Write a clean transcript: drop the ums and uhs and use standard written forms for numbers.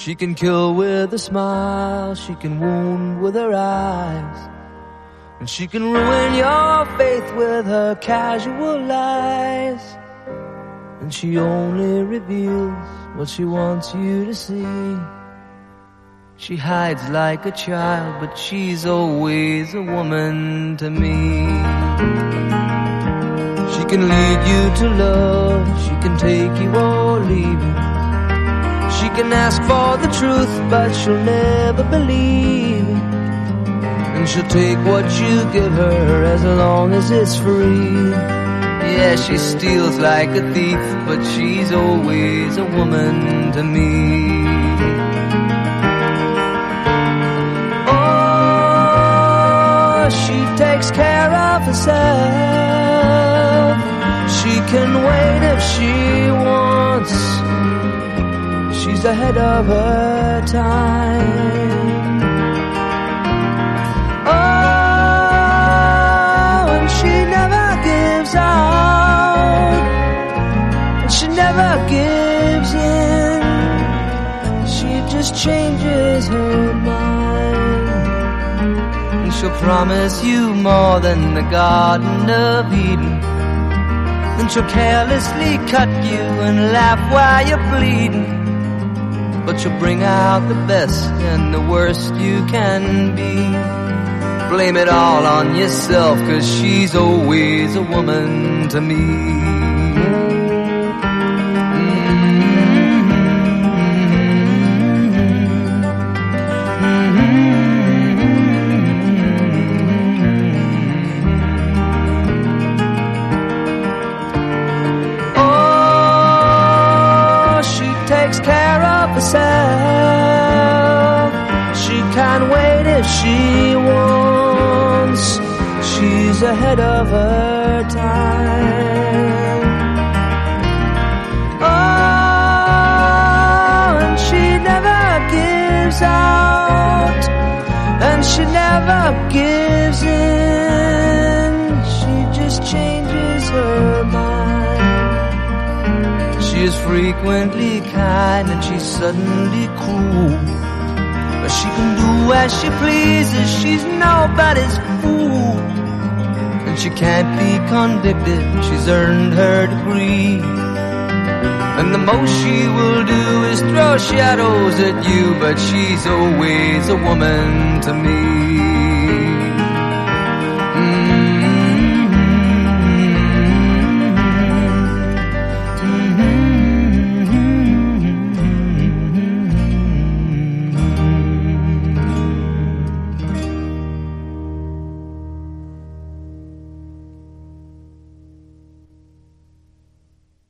She can kill with a smile, she can wound with her eyes, and she can ruin your faith with her casual lies. And she only reveals what she wants you to see. She hides like a child, but she's always a woman to me. She can lead you to love, she can take you or leave you. She can ask for the truth, but she'll never believe it. And she'll take what you give her as long as it's free. Yeah, she steals like a thief, but she's always a woman to me. Oh, she takes care of herself. She can wait if she wants. She's ahead of her time. Oh, and she never gives out, and she never gives in. She just changes her mind, and she'll promise you more than the Garden of Eden. Then she'll carelessly cut you and laugh while you're bleeding. But you'll bring out the best and the worst you can be. Blame it all on yourself, 'cause she's always a woman to me. Oh, she takes care of herself. She can't wait if she wants. She's ahead of her time. Oh, and she never gives out, and she never gives in. She just changes her mind. She is frequently kind and she's suddenly cruel. But she can do as she pleases, she's nobody's fool. And she can't be convicted, she's earned her degree. And the most she will do is throw shadows at you, but she's always a woman to me.